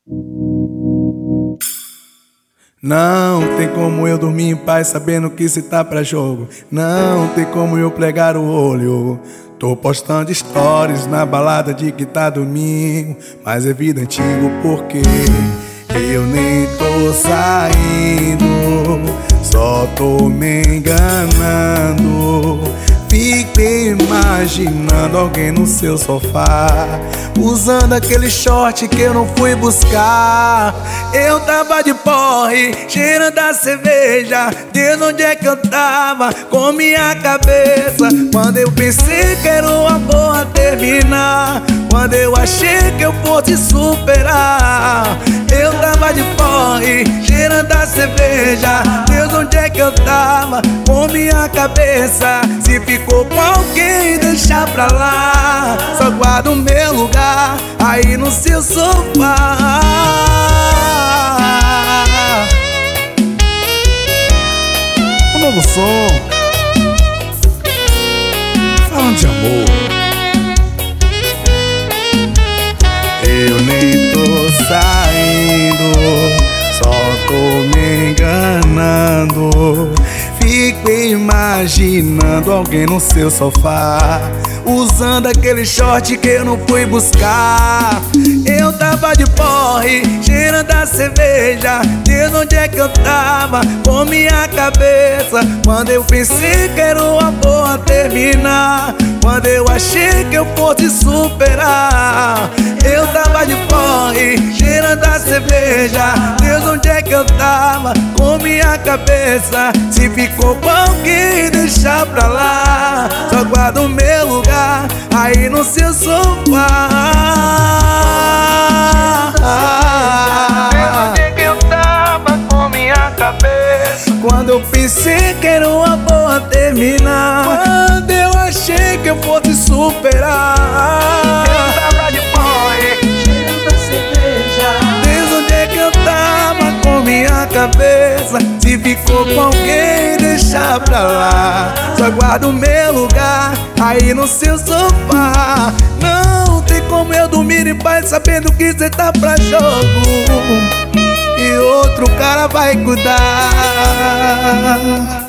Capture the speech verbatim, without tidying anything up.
Não tem como eu dormir em paz sabendo que cê tá pra jogo. Não tem como eu plegar o olho. Tô postando stories na balada de que tá domingo, mas é vida antiga porque eu nem tô saindo, só tô me enganando. Fico imaginando alguém no seu sofá, usando aquele short que eu não fui buscar. Eu tava de porre, cheirando a cerveja, desde onde é que eu tava com minha cabeça. Quando eu pensei que era uma boa terminar, quando eu achei que eu fosse superar. Eu tava de porre, cheirando a cerveja, desde onde é que eu tava com minha cabeça. Se ficou com alguém, deixa pra lá, só guardo o meu lugar aí no seu sofá. O novo som, falando de amor. Eu nem tô saindo, só tô me enganando. Fico imaginando alguém no seu sofá, usando aquele short que eu não fui buscar. Eu tava de porre, cheirando a cerveja, desde onde é que eu tava com minha cabeça. Quando eu pensei que era uma boa terminar, quando eu achei que eu fosse superar. Eu tava de porre, cheirando a cerveja, desde onde é que eu tava com minha cabeça. Se ficou com alguém, deixa pra lá, só guardo o meu lugar aí no seu sofá. Desde onde é que eu tava com minha cabeça, quando eu pensei que era uma boa terminar, quando eu achei que eu fosse superar. Eu tava de porre, cheirando a cerveja, desde onde é que eu tava com minha cabeça. Se ficou com alguém, deixa pra lá, só guardo o meu lugar aí no seu sofá. Não tem como eu dormir em paz sabendo que cê tá pra jogo e outro cara vai cuidar.